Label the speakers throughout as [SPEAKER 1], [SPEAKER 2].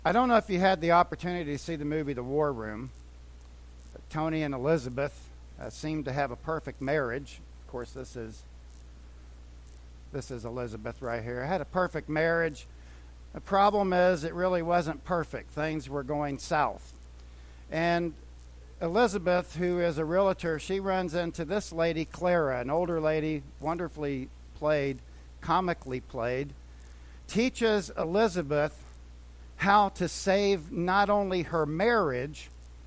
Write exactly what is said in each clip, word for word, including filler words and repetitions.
[SPEAKER 1] I don't know if you had the opportunity to see the movie The War Room, but Tony and Elizabeth uh, seemed to have a perfect marriage. Of course, this is this is Elizabeth right here. Had a perfect marriage. The problem is it really wasn't perfect. Things were going south. And Elizabeth, who is a realtor, she runs into this lady, Clara, an older lady, wonderfully played, comically played, teaches Elizabeth how to save not only her marriage,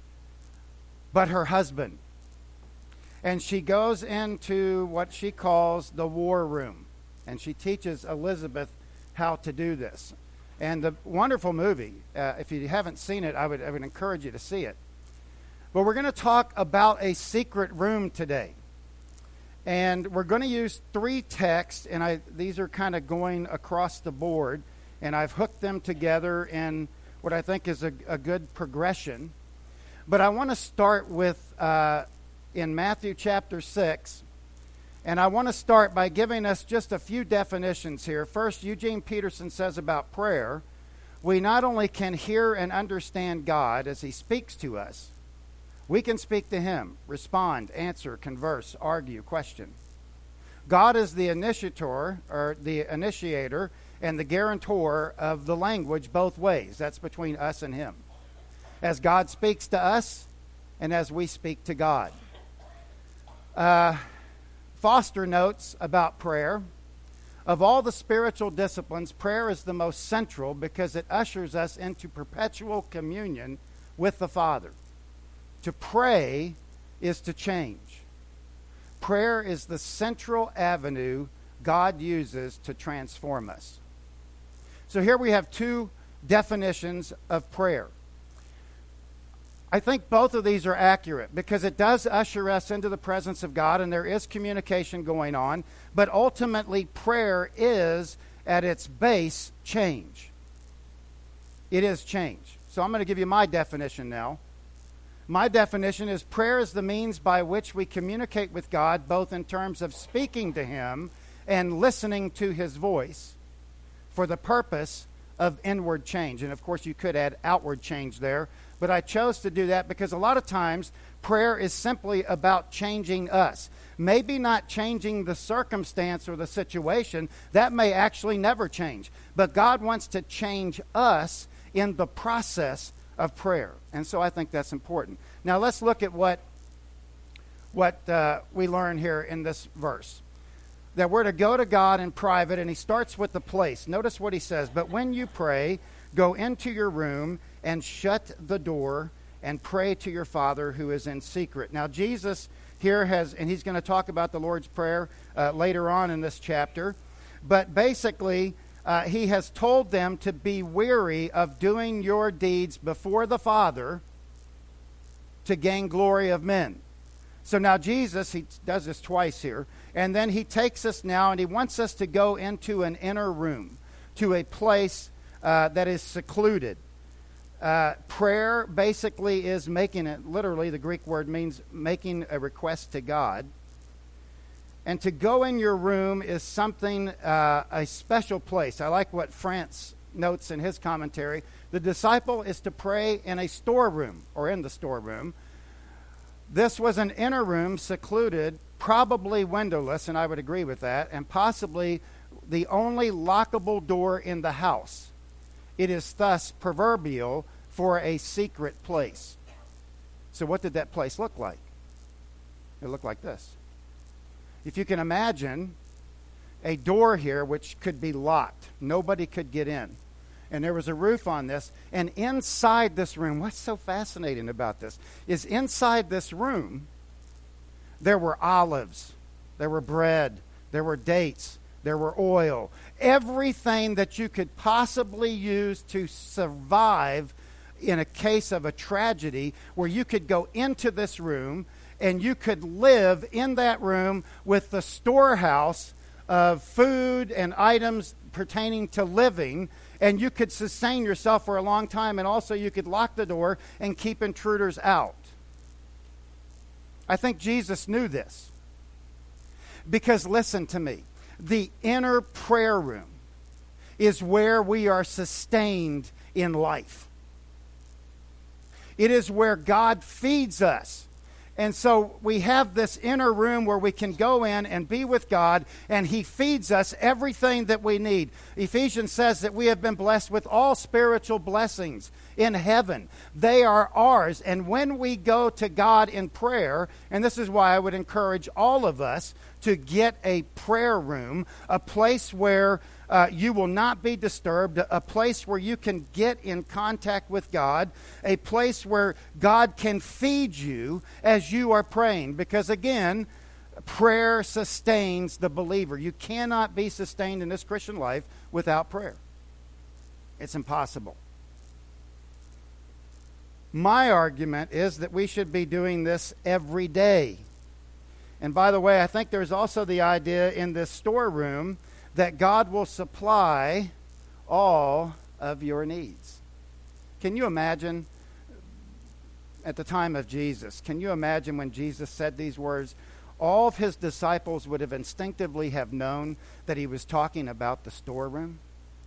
[SPEAKER 1] but her husband. And she goes into what she calls the war room. And she teaches Elizabeth how to do this. And the wonderful movie, uh, if you haven't seen it, I would, I would encourage you to see it. But we're going to talk about a secret room today. And we're going to use three texts, and I, these are kind of going across the board. And I've hooked them together in what I think is a, a good progression. But I want to start with uh, in Matthew chapter six. And I want to start by giving us just a few definitions here. First, Eugene Peterson says about prayer, we not only can hear and understand God as he speaks to us, we can speak to him, respond, answer, converse, argue, question. God is the initiator, or the initiator, and the guarantor of the language both ways. That's between us and him. As God speaks to us, and as we speak to God. Uh, Foster notes about prayer, of all the spiritual disciplines, prayer is the most central because it ushers us into perpetual communion with the Father. To pray is to change. Prayer is the central avenue God uses to transform us. So here we have two definitions of prayer. I think both of these are accurate because it does usher us into the presence of God and there is communication going on, but ultimately prayer is at its base change. It is change. So I'm going to give you my definition now. My definition is prayer is the means by which we communicate with God, both in terms of speaking to him and listening to his voice for the purpose of inward change. And of course you could add outward change there, but I chose to do that because a lot of times prayer is simply about changing us. Maybe not changing the circumstance or the situation. That may actually never change. But God wants to change us in the process of prayer. And so I think that's important. Now let's look at what, what uh, we learn here in this verse. That we're to go to God in private, and he starts with the place. Notice what he says. But when you pray, go into your room and shut the door and pray to your Father who is in secret. Now Jesus here has, and he's going to talk about the Lord's Prayer uh, later on in this chapter. But basically, uh, he has told them to be weary of doing your deeds before the Father to gain glory of men. So now Jesus, he does this twice here, and then he takes us now and he wants us to go into an inner room, to a place uh, that is secluded. Uh, prayer basically is making it, literally the Greek word means making a request to God. And to go in your room is something, uh, a special place. I like what France notes in his commentary. The disciple is to pray in a storeroom or in the storeroom. This was an inner room, secluded, probably windowless, and I would agree with that, and possibly the only lockable door in the house. It is thus proverbial for a secret place. So what did that place look like? It looked like this. If you can imagine a door here which could be locked. Nobody could get in. And there was a roof on this. And inside this room, what's so fascinating about this is inside this room, there were olives, there were bread, there were dates, there were oil. Everything that you could possibly use to survive in a case of a tragedy, where you could go into this room and you could live in that room with the storehouse of food and items pertaining to living, and you could sustain yourself for a long time, and also you could lock the door and keep intruders out. I think Jesus knew this. Because listen to me, the inner prayer room is where we are sustained in life. It is where God feeds us. And so we have this inner room where we can go in and be with God, and He feeds us everything that we need. Ephesians says that we have been blessed with all spiritual blessings in heaven. They are ours. And when we go to God in prayer, and this is why I would encourage all of us to get a prayer room, a place where Uh, you will not be disturbed, a place where you can get in contact with God, a place where God can feed you as you are praying. Because again, prayer sustains the believer. You cannot be sustained in this Christian life without prayer. It's impossible. My argument is that we should be doing this every day. And by the way, I think there's also the idea in this storeroom that God will supply all of your needs. Can you imagine at the time of Jesus, can you imagine when Jesus said these words? All of his disciples would have instinctively have known that he was talking about the storeroom.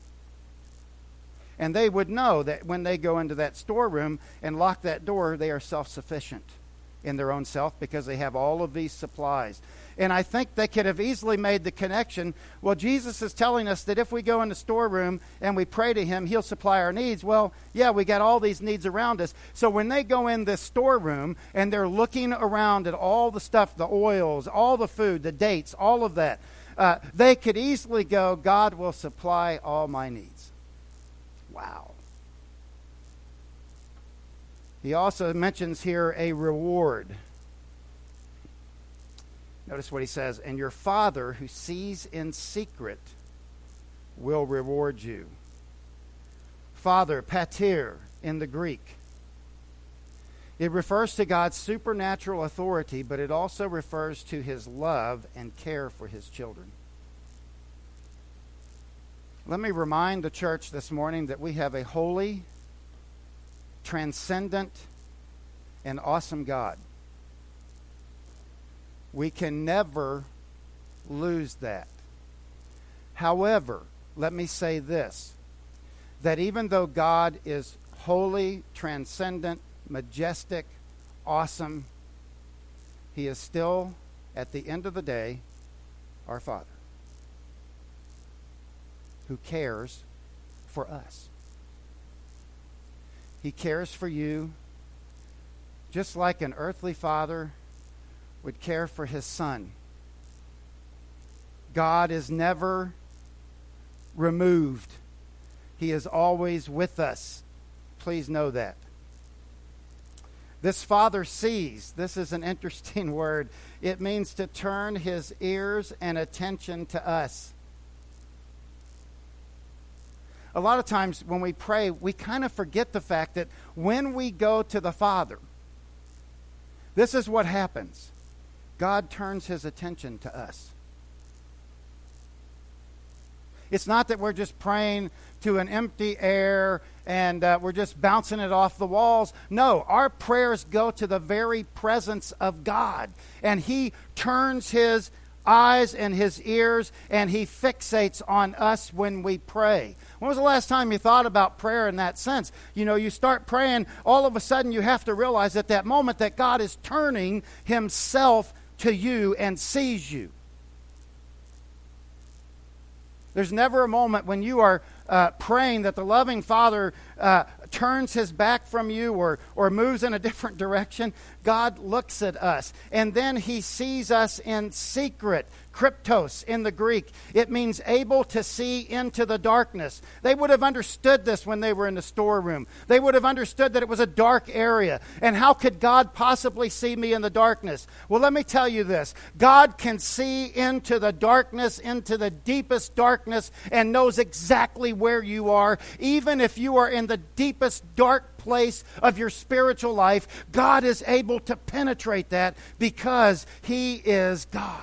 [SPEAKER 1] And they would know that when they go into that storeroom and lock that door, they are self-sufficient in their own self because they have all of these supplies. And I think they could have easily made the connection. Well, Jesus is telling us that if we go in the storeroom and we pray to him, he'll supply our needs. Well, yeah, we got all these needs around us. So when they go in this storeroom and they're looking around at all the stuff, the oils, all the food, the dates, all of that, uh, they could easily go, God will supply all my needs. Wow. He also mentions here a reward. Notice what he says, and your Father who sees in secret will reward you. Father, pater in the Greek. It refers to God's supernatural authority, but it also refers to his love and care for his children. Let me remind the church this morning that we have a holy, transcendent, and awesome God. We can never lose that. However, let me say this, that even though God is holy, transcendent, majestic, awesome, he is still, at the end of the day, our Father, who cares for us. He cares for you just like an earthly father would care for his son. God is never removed. He is always with us. Please know that. This Father sees. This is an interesting word. It means to turn his ears and attention to us. A lot of times when we pray, we kind of forget the fact that when we go to the Father, this is what happens. God turns his attention to us. It's not that we're just praying to an empty air and uh, we're just bouncing it off the walls. No, our prayers go to the very presence of God. And he turns his eyes and his ears and he fixates on us when we pray. When was the last time you thought about prayer in that sense? You know, you start praying, all of a sudden you have to realize at that moment that God is turning himself to you and sees you. There's never a moment when you are uh, praying that the loving Father uh, turns his back from you or, or moves in a different direction. God looks at us, and then he sees us in secret. Kryptos in the Greek. It means able to see into the darkness. They would have understood this when they were in the storeroom. They would have understood that it was a dark area. And how could God possibly see me in the darkness? Well, let me tell you this. God can see into the darkness, into the deepest darkness, and knows exactly where you are. Even if you are in the deepest dark place of your spiritual life, God is able to penetrate that because he is God.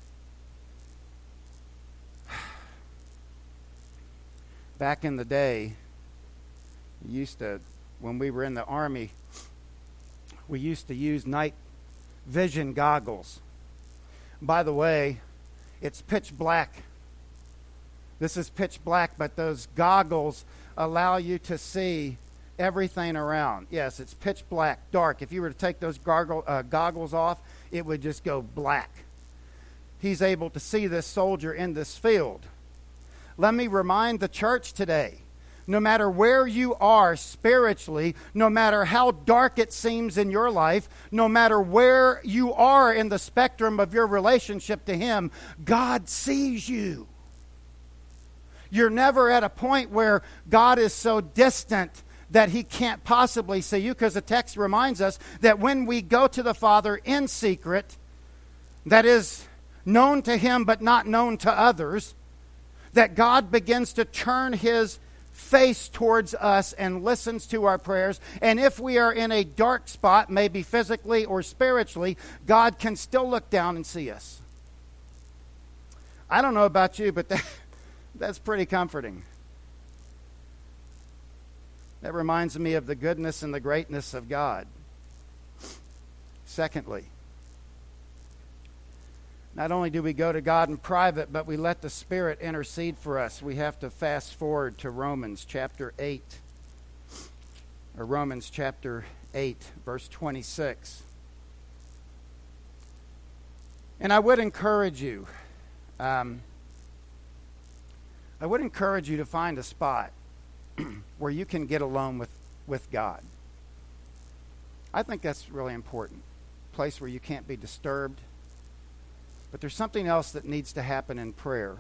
[SPEAKER 1] Back in the day, we used to, when we were in the Army, we used to use night vision goggles. By the way, it's pitch black. This is pitch black, but those goggles allow you to see everything around. Yes, it's pitch black, dark. If you were to take those gargle, uh, goggles off, it would just go black. He's able to see this soldier in this field. Let me remind the church today, no matter where you are spiritually, no matter how dark it seems in your life, no matter where you are in the spectrum of your relationship to Him, God sees you. You're never at a point where God is so distant that He can't possibly see you, because the text reminds us that when we go to the Father in secret, that is known to Him but not known to others, that God begins to turn His face towards us and listens to our prayers. And if we are in a dark spot, maybe physically or spiritually, God can still look down and see us. I don't know about you, but that, that's pretty comforting. That reminds me of the goodness and the greatness of God. Secondly, not only do we go to God in private, but we let the Spirit intercede for us. We have to fast forward to Romans chapter eight, or Romans chapter eight, verse twenty-six. And I would encourage you, um, I would encourage you to find a spot where you can get alone with, with God. I think that's really important. A place where you can't be disturbed. But there's something else that needs to happen in prayer.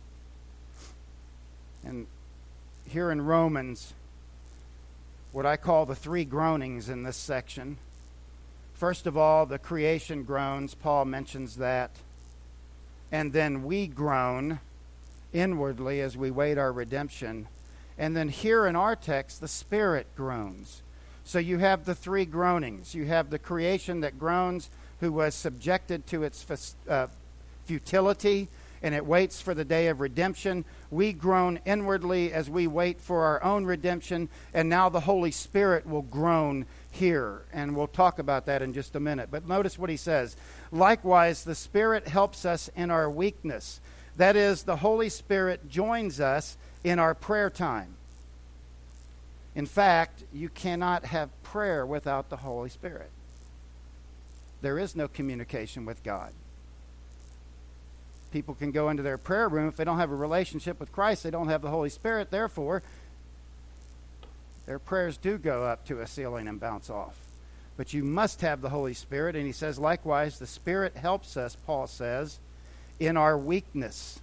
[SPEAKER 1] And here in Romans, what I call the three groanings in this section. First of all, the creation groans. Paul mentions that. And then we groan inwardly as we wait our redemption. And then here in our text, the Spirit groans. So you have the three groanings. You have the creation that groans, who was subjected to its uh, futility, and it waits for the day of redemption. We groan inwardly as we wait for our own redemption, and now the Holy Spirit will groan here, and we'll talk about that in just a minute. But notice what he says. Likewise, the Spirit helps us in our weakness. That is, the Holy Spirit joins us in our prayer time. In fact, you cannot have prayer without the Holy Spirit. There is no communication with God. People can go into their prayer room. If they don't have a relationship with Christ, they don't have the Holy Spirit. Therefore, their prayers do go up to a ceiling and bounce off. But you must have the Holy Spirit. And he says, likewise, the Spirit helps us, Paul says, in our weakness.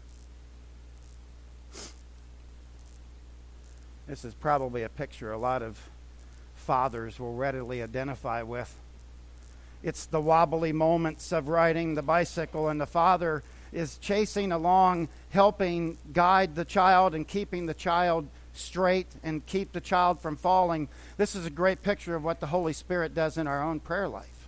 [SPEAKER 1] This is probably a picture a lot of fathers will readily identify with. It's the wobbly moments of riding the bicycle, and the father is chasing along, helping guide the child and keeping the child straight and keep the child from falling. This is a great picture of what the Holy Spirit does in our own prayer life.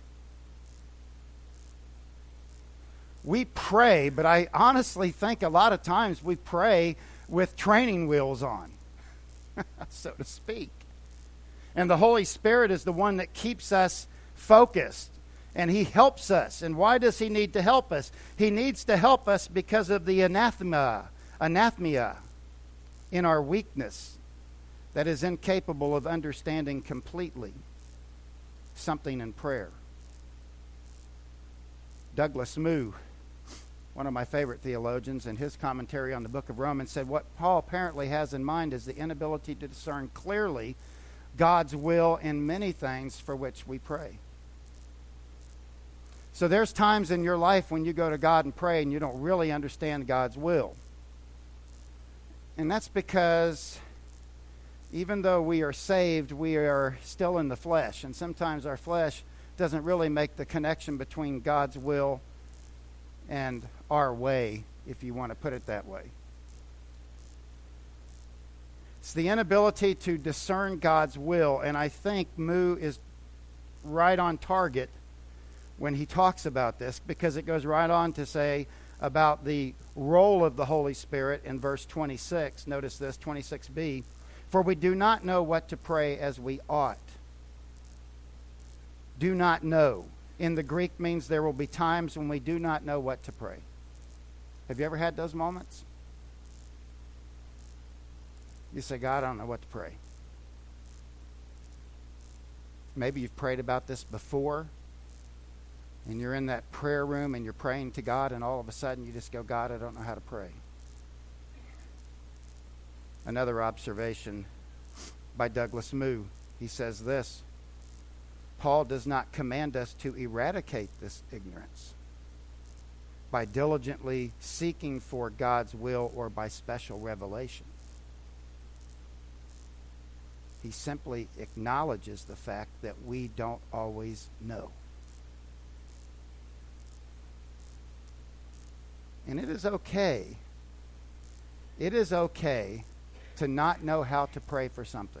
[SPEAKER 1] We pray, but I honestly think a lot of times we pray with training wheels on, so to speak. And the Holy Spirit is the one that keeps us focused. And he helps us. And why does he need to help us? He needs to help us because of the anathema, anathema in our weakness that is incapable of understanding completely something in prayer. Douglas Moo, one of my favorite theologians, in his commentary on the book of Romans, said what Paul apparently has in mind is the inability to discern clearly God's will in many things for which we pray. So there's times in your life when you go to God and pray and you don't really understand God's will. And that's because even though we are saved, we are still in the flesh. And sometimes our flesh doesn't really make the connection between God's will and our way, if you want to put it that way. It's the inability to discern God's will. And I think Moo is right on target when he talks about this, because it goes right on to say about the role of the Holy Spirit in verse twenty-six. Notice this, twenty-six b. For we do not know what to pray as we ought. Do not know. In the Greek means there will be times when we do not know what to pray. Have you ever had those moments? You say, God, I don't know what to pray. Maybe you've prayed about this before, and you're in that prayer room and you're praying to God, and all of a sudden you just go, God, I don't know how to pray. Another observation by Douglas Moo. He says this: Paul does not command us to eradicate this ignorance by diligently seeking for God's will or by special revelation. He simply acknowledges the fact that we don't always know. And it is okay. It is okay to not know how to pray for something.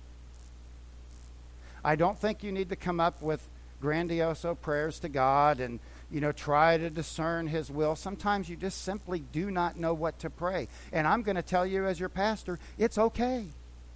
[SPEAKER 1] I don't think you need to come up with grandiose prayers to God and, you know, try to discern His will. Sometimes you just simply do not know what to pray. And I'm going to tell you as your pastor, it's okay.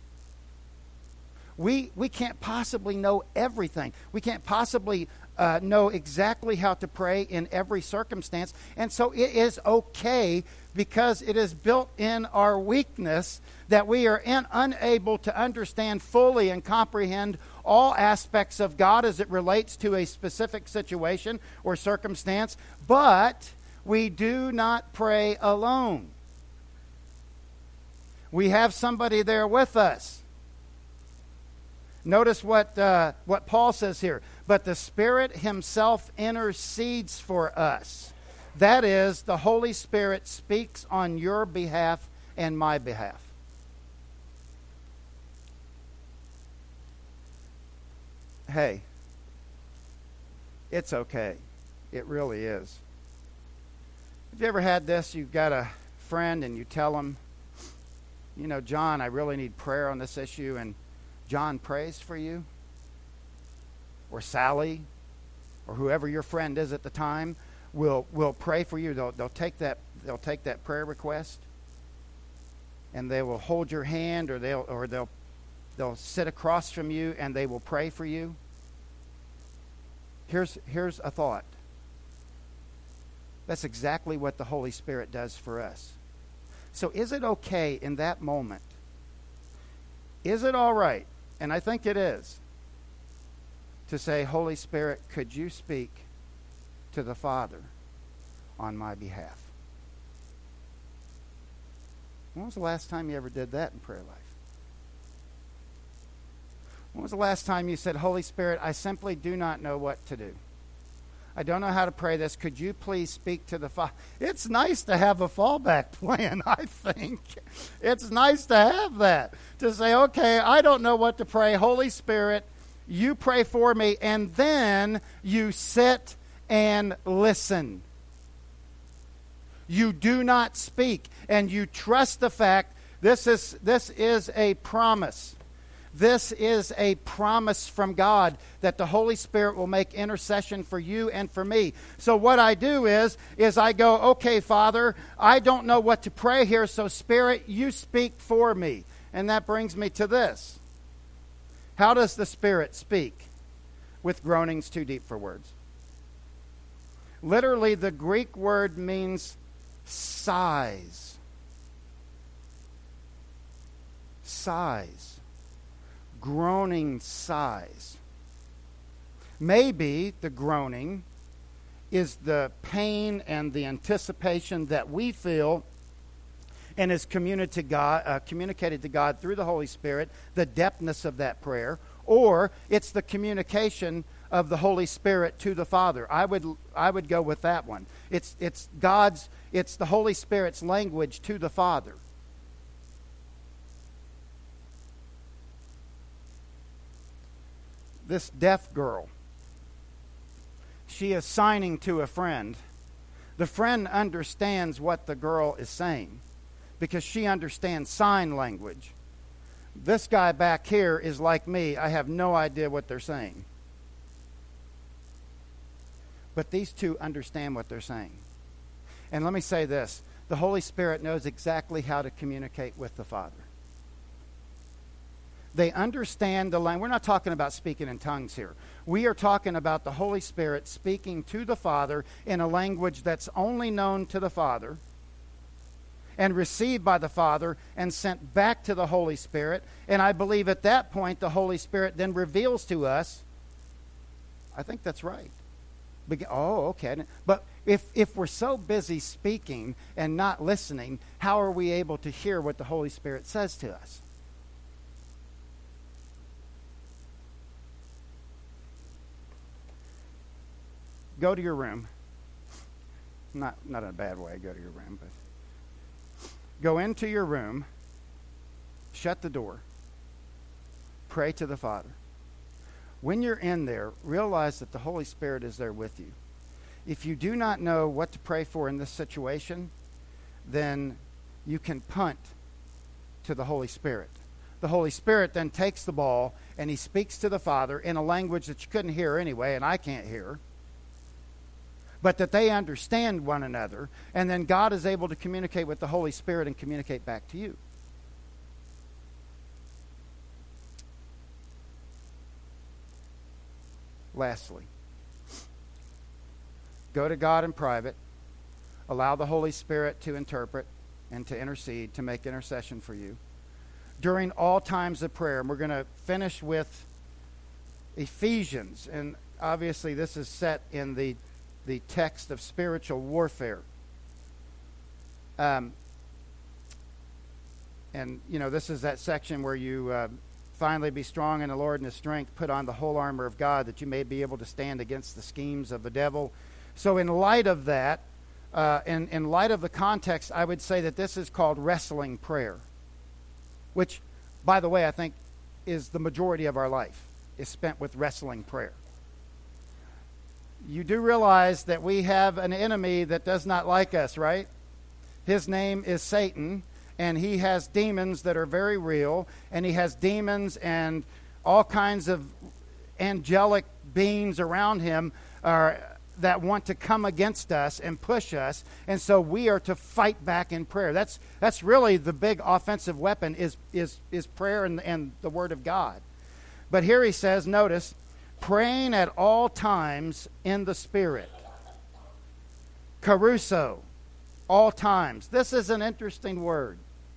[SPEAKER 1] We, we can't possibly know everything. We can't possibly uh, know exactly how to pray in every circumstance. And so it is okay, because it is built in our weakness that we are in, unable to understand fully and comprehend all aspects of God as it relates to a specific situation or circumstance. But we do not pray alone. We have somebody there with us. Notice what uh, what Paul says here. But the Spirit Himself intercedes for us. That is, the Holy Spirit speaks on your behalf and my behalf. Hey, it's okay. It really is. Have you ever had this? You've got a friend and you tell them, you know, John, I really need prayer on this issue, and John prays for you, or Sally, or whoever your friend is at the time, will will pray for you. They'll they'll take that they'll take that prayer request, and they will hold your hand, or they'll or they'll they'll sit across from you, and they will pray for you. Here's here's a thought. That's exactly what the Holy Spirit does for us. So is it okay in that moment? Is it all right? And I think it is, to say, Holy Spirit, could you speak to the Father on my behalf? When was the last time you ever did that in prayer life? When was the last time you said, Holy Spirit, I simply do not know what to do. I don't know how to pray this. Could you please speak to the Father? It's nice to have a fallback plan, I think. It's nice to have that. To say, okay, I don't know what to pray. Holy Spirit, you pray for me. And then you sit and listen. You do not speak. And you trust the fact this is this is a promise. This is a promise from God that the Holy Spirit will make intercession for you and for me. So what I do is, is I go, okay, Father, I don't know what to pray here, so Spirit, you speak for me. And that brings me to this. How does the Spirit speak? With groanings too deep for words. Literally, the Greek word means sighs. Sighs. Groaning sighs. Maybe the groaning is the pain and the anticipation that we feel and is communicated to God, uh, communicated to God through the Holy Spirit, the depthness of that prayer, or it's the communication of the Holy Spirit to the Father. I would I would go with that one. It's it's God's it's the Holy Spirit's language to the Father. This deaf girl, she is signing to a friend. The friend understands what the girl is saying because she understands sign language. This guy back here is like me. I have no idea what they're saying. But these two understand what they're saying. And let me say this. The Holy Spirit knows exactly how to communicate with the Father. They understand the language. We're not talking about speaking in tongues here. We are talking about the Holy Spirit speaking to the Father in a language that's only known to the Father. and received by the Father and sent back to the Holy Spirit. And I believe at that point the Holy Spirit then reveals to us, I think that's right. Be- oh, okay. But if, if we're so busy speaking and not listening, how are we able to hear what the Holy Spirit says to us? Go to your room. Not, not in a bad way, go to your room, but go into your room, shut the door, pray to the Father. When you're in there, realize that the Holy Spirit is there with you. If you do not know what to pray for in this situation, then you can punt to the Holy Spirit. The Holy Spirit then takes the ball and he speaks to the Father in a language that you couldn't hear anyway, and I can't hear, but that they understand one another, and then God is able to communicate with the Holy Spirit and communicate back to you. Lastly, go to God in private, allow the Holy Spirit to interpret and to intercede, to make intercession for you during all times of prayer. And we're going to finish with Ephesians, and obviously this is set in the the text of spiritual warfare. Um, and, you know, this is that section where you uh, finally be strong in the Lord and His strength, put on the whole armor of God that you may be able to stand against the schemes of the devil. So in light of that, uh, in, in light of the context, I would say that this is called wrestling prayer, which, by the way, I think is the majority of our life is spent with wrestling prayer. You do realize that we have an enemy that does not like us, right? His name is Satan, and he has demons that are very real, and he has demons and all kinds of angelic beings around him uh, that want to come against us and push us, and so we are to fight back in prayer. That's that's really the big offensive weapon is is is prayer and, and the Word of God. But here he says, notice, praying at all times in the Spirit. Caruso, all times. This is an interesting word.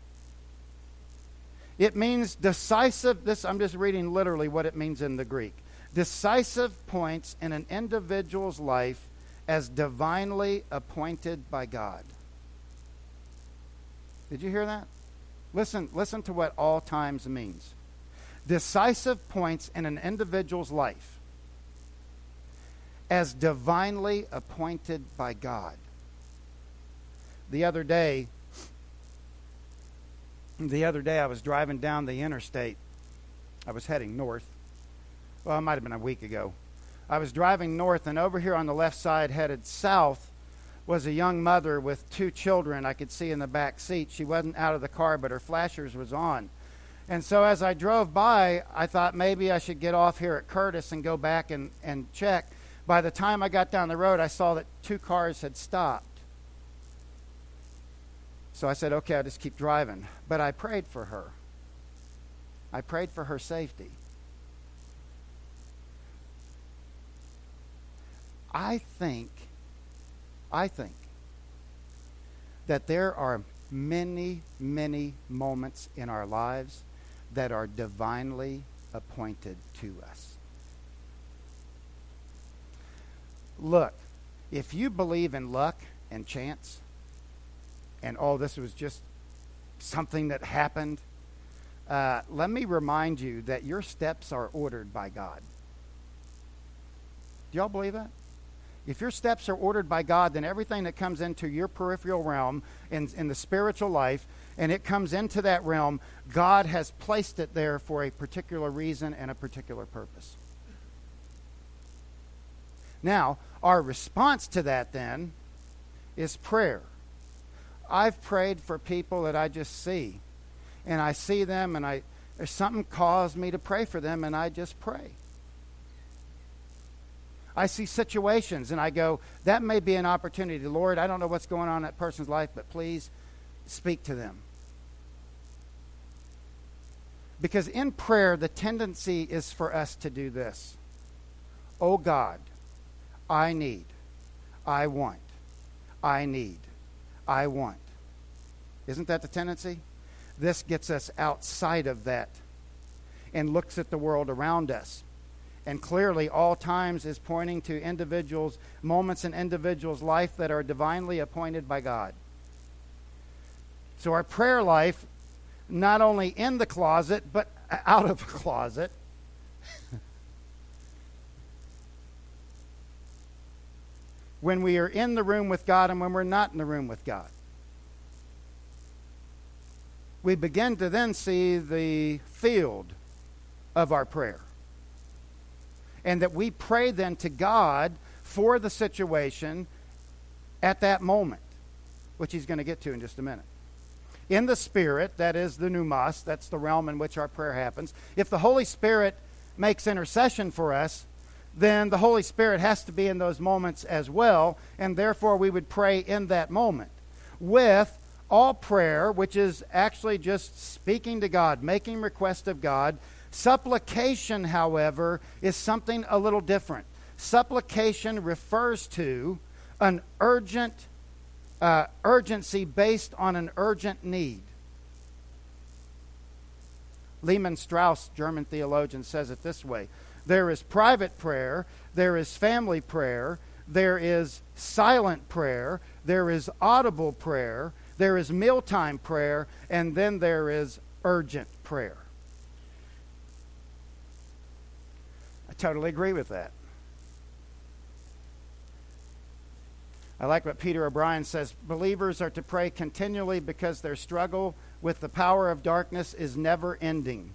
[SPEAKER 1] It means decisive. This I'm just reading literally what it means in the Greek. Decisive points in an individual's life as divinely appointed by God. Did you hear that? Listen, listen to what all times means. Decisive points in an individual's life as divinely appointed by God. The other day, the other day I was driving down the interstate. I was heading north. Well, it might have been a week ago. I was driving north, and over here on the left side, headed south, was a young mother with two children I could see in the back seat. She wasn't out of the car, but her flashers was on. And so as I drove by, I thought maybe I should get off here at Curtis and go back and, and check. By the time I got down the road, I saw that two cars had stopped. So I said, okay, I'll just keep driving. But I prayed for her. I prayed for her safety. I think, I think that there are many, many moments in our lives that are divinely appointed to us. Look, if you believe in luck and chance, and oh, this was just something that happened, uh, let me remind you that your steps are ordered by God. Do y'all believe that? If your steps are ordered by God, then everything that comes into your peripheral realm in, in the spiritual life, and it comes into that realm, God has placed it there for a particular reason and a particular purpose. Now, our response to that then is prayer. I've prayed for people that I just see, and I see them, and I there's something caused me to pray for them, and I just pray. I see situations, and I go, that may be an opportunity. Lord, I don't know what's going on in that person's life, but please speak to them. Because in prayer, the tendency is for us to do this. Oh God, I need, I want, I need, I want. Isn't that the tendency? This gets us outside of that and looks at the world around us. And clearly, all times is pointing to individuals, moments in individuals' life that are divinely appointed by God. So our prayer life, not only in the closet, but out of the closet, when we are in the room with God and when we're not in the room with God. We begin to then see the field of our prayer. And that we pray then to God for the situation at that moment, which he's going to get to in just a minute. In the Spirit, that is the pneumos, that's the realm in which our prayer happens. If the Holy Spirit makes intercession for us, then the Holy Spirit has to be in those moments as well, and therefore we would pray in that moment. With all prayer, which is actually just speaking to God, making request of God. Supplication, however, is something a little different. Supplication refers to an urgent uh, urgency based on an urgent need. Lehman Strauss, German theologian, says it this way. There is private prayer, there is family prayer, there is silent prayer, there is audible prayer, there is mealtime prayer, and then there is urgent prayer. I totally agree with that. I like what Peter O'Brien says. Believers are to pray continually because their struggle with the power of darkness is never ending.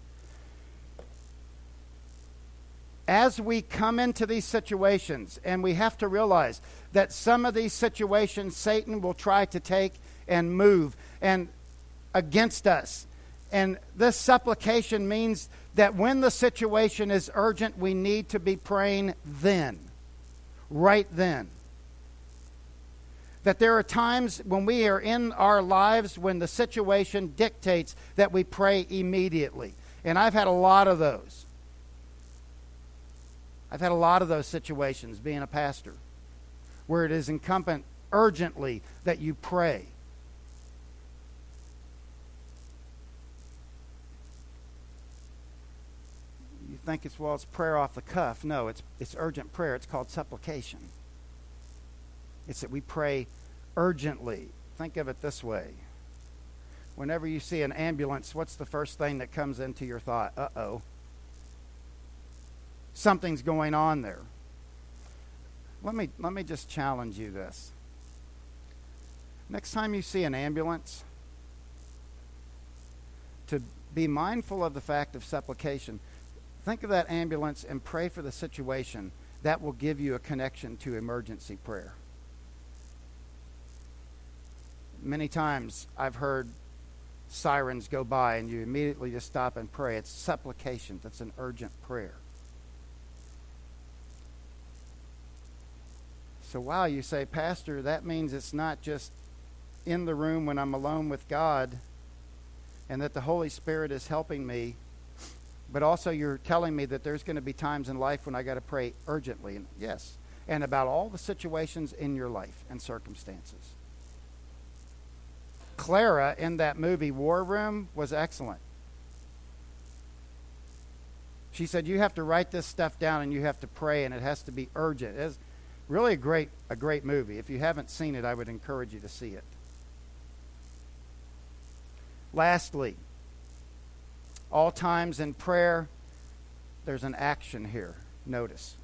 [SPEAKER 1] As we come into these situations, and we have to realize that some of these situations Satan will try to take and move and against us. And this supplication means that when the situation is urgent, we need to be praying then, right then. That there are times when we are in our lives when the situation dictates that we pray immediately. And I've had a lot of those. I've had a lot of those situations being a pastor where it is incumbent urgently that you pray. You think it's, well, it's prayer off the cuff. No, it's it's urgent prayer. It's called supplication. It's that we pray urgently. Think of it this way. Whenever you see an ambulance, what's the first thing that comes into your thought? Uh-oh. Something's going on there. Let me let me just challenge you this. Next time you see an ambulance, to be mindful of the fact of supplication. Think of that ambulance and pray for the situation. That will give you a connection to emergency prayer. Many times I've heard sirens go by and you immediately just stop and pray. It's supplication. That's an urgent prayer. So wow, you say, Pastor, that means it's not just in the room when I'm alone with God and that the Holy Spirit is helping me, but also you're telling me that there's going to be times in life when I got to pray urgently. And yes, and about all the situations in your life and circumstances. Clara in that movie War Room was excellent. She said, you have to write this stuff down and you have to pray and it has to be urgent. It's really a great, a great movie. If you haven't seen it, I would encourage you to see it. Lastly, all times in prayer, there's an action here. Notice.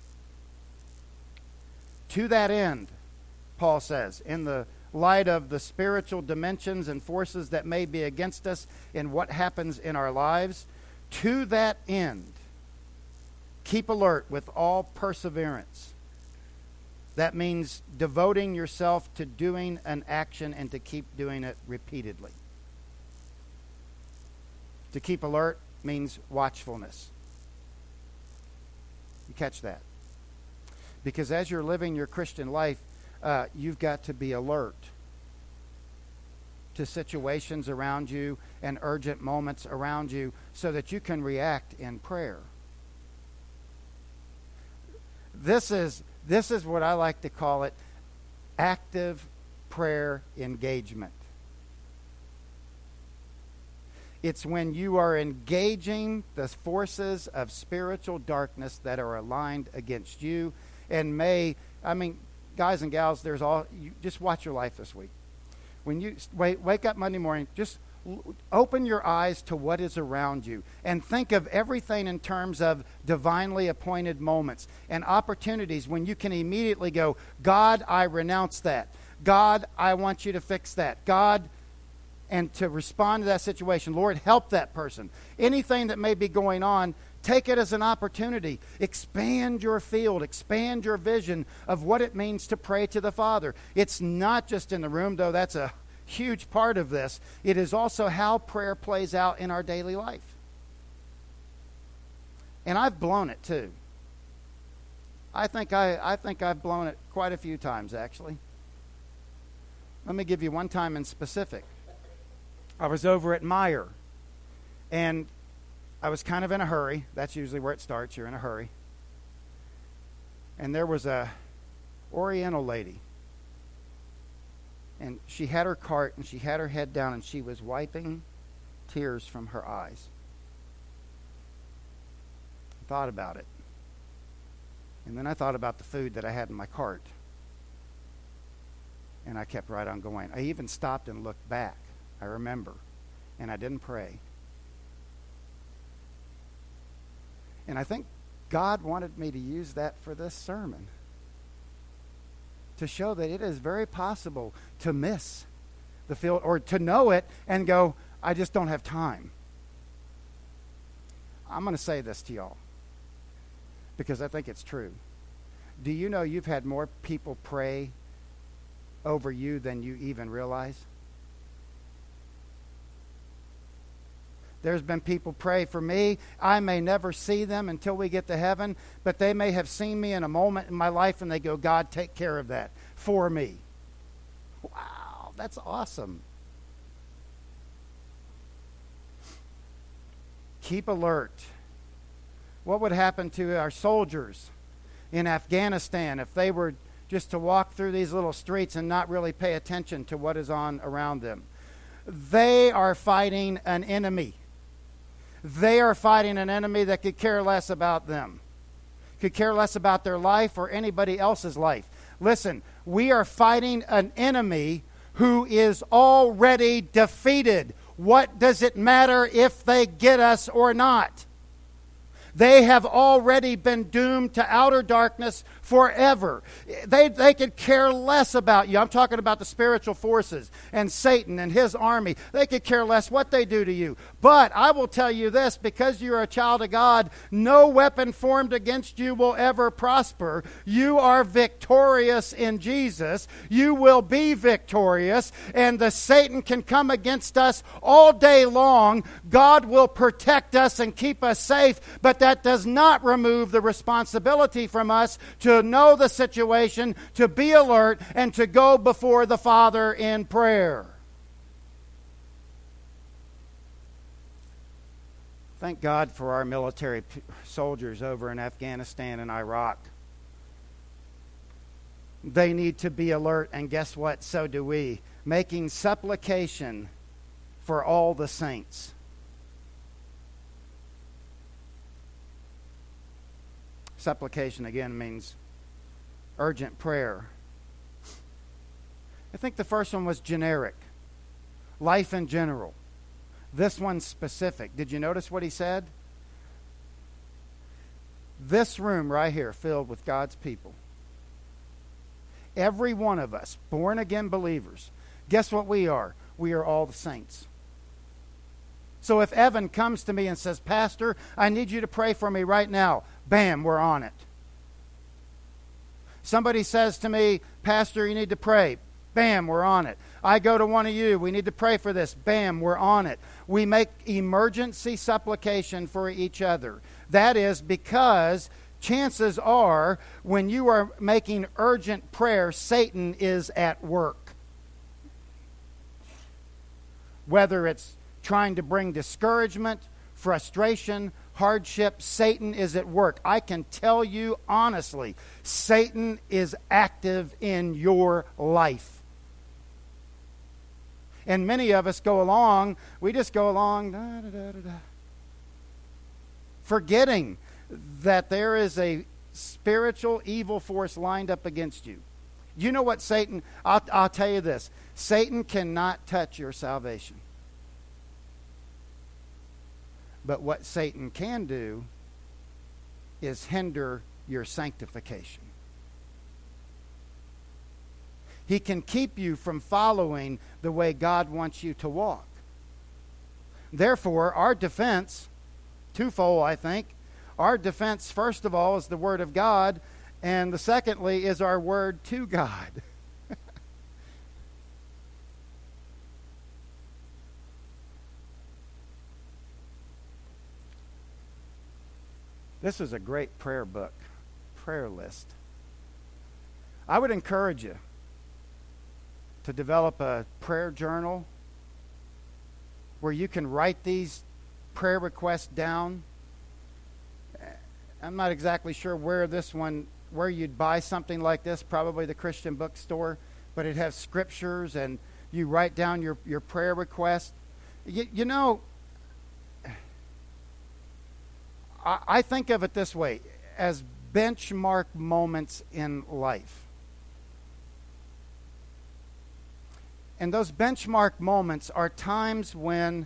[SPEAKER 1] To that end, Paul says, in the light of the spiritual dimensions and forces that may be against us in what happens in our lives, to that end, keep alert with all perseverance. That means devoting yourself to doing an action and to keep doing it repeatedly. To keep alert means watchfulness. You catch that? Because as you're living your Christian life, uh, you've got to be alert to situations around you and urgent moments around you so that you can react in prayer. This is this is what I like to call it active prayer engagement. It's when you are engaging the forces of spiritual darkness that are aligned against you. And may, I mean, guys and gals, there's all, you just watch your life this week. When you wake, wake up Monday morning, just open your eyes to what is around you and think of everything in terms of divinely appointed moments and opportunities when you can immediately go, God, I renounce that. God, I want you to fix that. God, and to respond to that situation, Lord, help that person. Anything that may be going on, take it as an opportunity. Expand your field, expand your vision of what it means to pray to the Father. It's not just in the room, though that's a huge part of this. It is also how prayer plays out in our daily life. And I've blown it too. I think I, I think I've blown it quite a few times, actually. Let me give you one time in specific. I was over at Meijer, and I was kind of in a hurry. That's usually where it starts. You're in a hurry. And there was a Oriental lady. And she had her cart, and she had her head down, and she was wiping tears from her eyes. I thought about it. And then I thought about the food that I had in my cart. And I kept right on going. I even stopped and looked back. I remember. And I didn't pray. And I think God wanted me to use that for this sermon, to show that it is very possible to miss the field or to know it and go, I just don't have time. I'm going to say this to y'all because I think it's true. Do you know you've had more people pray over you than you even realize? There's been people pray for me. I may never see them until we get to heaven, but they may have seen me in a moment in my life and they go, God, take care of that for me. Wow, that's awesome. Keep alert. What would happen to our soldiers in Afghanistan if they were just to walk through these little streets and not really pay attention to what is on around them? They are fighting an enemy. They are fighting an enemy that could care less about them, could care less about their life or anybody else's life. Listen, we are fighting an enemy who is already defeated. What does it matter if they get us or not? They have already been doomed to outer darkness forever. They, they could care less about you. I'm talking about the spiritual forces and Satan and his army. They could care less what they do to you. But I will tell you this, because you're a child of God, no weapon formed against you will ever prosper. You are victorious in Jesus. You will be victorious. And the Satan can come against us all day long. God will protect us and keep us safe. But that does not remove the responsibility from us to know the situation, to be alert, and to go before the Father in prayer. Thank God for our military p- soldiers over in Afghanistan and Iraq. They need to be alert, and guess what? So do we. Making supplication for all the saints. Supplication, again, means urgent prayer. I think the first one was generic. Life in general. This one's specific. Did you notice what he said? This room right here filled with God's people. Every one of us, born-again believers, guess what we are? We are all the saints. So if Evan comes to me and says, Pastor, I need you to pray for me right now, bam, we're on it. Somebody says to me, Pastor, you need to pray. Bam, we're on it. I go to one of you, we need to pray for this. Bam, we're on it. We make emergency supplication for each other. That is because chances are when you are making urgent prayer, Satan is at work. Whether it's trying to bring discouragement, frustration, hardship, Satan is at work. I can tell you honestly, Satan is active in your life. And many of us go along, we just go along, da, da, da, da, da, forgetting that there is a spiritual evil force lined up against you. You know what Satan, I'll, I'll tell you this, Satan cannot touch your salvation. But what Satan can do is hinder your sanctification. He can keep you from following the way God wants you to walk. Therefore, our defense, twofold, I think. Our defense, first of all, is the Word of God, and the secondly is our word to God. This is a great prayer book, prayer list. I would encourage you to develop a prayer journal where you can write these prayer requests down. I'm not exactly sure where this one, where you'd buy something like this, probably the Christian bookstore, but it has scriptures and you write down your, your prayer request. You, you know, I, I think of it this way, as benchmark moments in life. And those benchmark moments are times when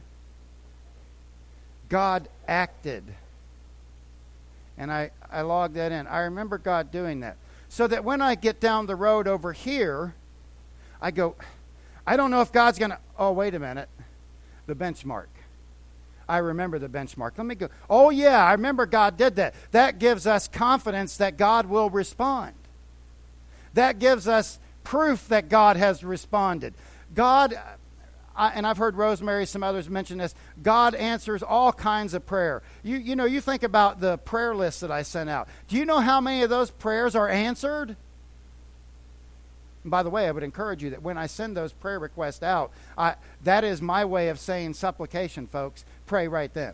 [SPEAKER 1] God acted. And I, I logged that in. I remember God doing that. So that when I get down the road over here, I go, I don't know if God's going to, oh, wait a minute. The benchmark. I remember the benchmark. Let me go, oh, yeah, I remember God did that. That gives us confidence that God will respond. That gives us proof that God has responded. God, I, and I've heard Rosemary, some others mention this, God answers all kinds of prayer. You, you know, you think about the prayer list that I sent out. Do you know how many of those prayers are answered? And by the way, I would encourage you that when I send those prayer requests out, I, that is my way of saying supplication, folks. Pray right then.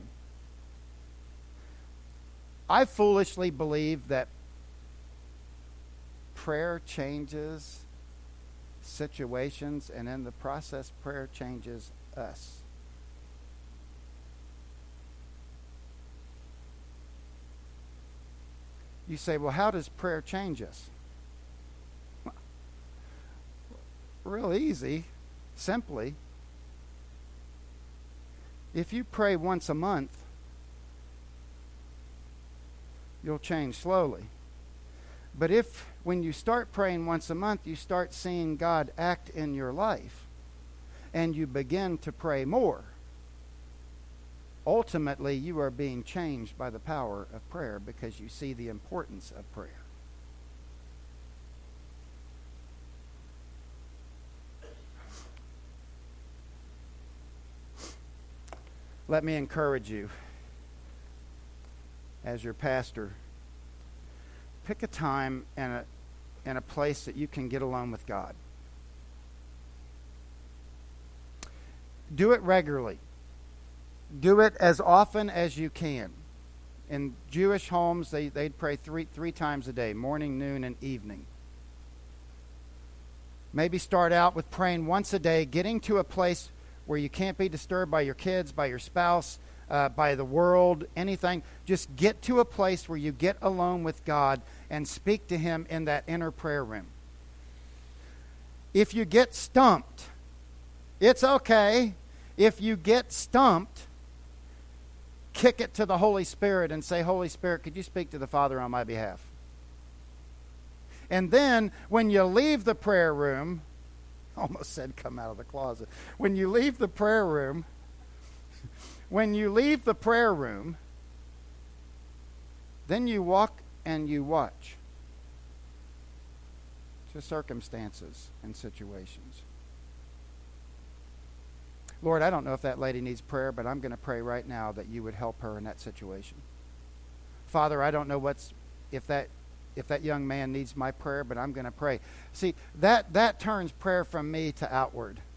[SPEAKER 1] I foolishly believe that prayer changes situations, and in the process, prayer changes us. You say, well, how does prayer change us? Real easy, simply. If you pray once a month, you'll change slowly. But if, when you start praying once a month, you start seeing God act in your life, and you begin to pray more, ultimately you are being changed by the power of prayer because you see the importance of prayer. Let me encourage you, as your pastor, pick a time and a, and a place that you can get alone with God. Do it regularly. Do it as often as you can. In Jewish homes, they, they'd pray three, three times a day, morning, noon, and evening. Maybe start out with praying once a day, getting to a place where you can't be disturbed by your kids, by your spouse, uh, by the world, anything. Just get to a place where you get alone with God and speak to Him in that inner prayer room. If you get stumped, it's okay. If you get stumped, kick it to the Holy Spirit and say, Holy Spirit, could you speak to the Father on my behalf? And then when you leave the prayer room, almost said come out of the closet. When you leave the prayer room, when you leave the prayer room, then you walk and you watch to circumstances and situations. Lord, I don't know if that lady needs prayer, but I'm going to pray right now that you would help her in that situation. Father, I don't know what's if that if that young man needs my prayer, but I'm going to pray. See, that that turns prayer from me to outward.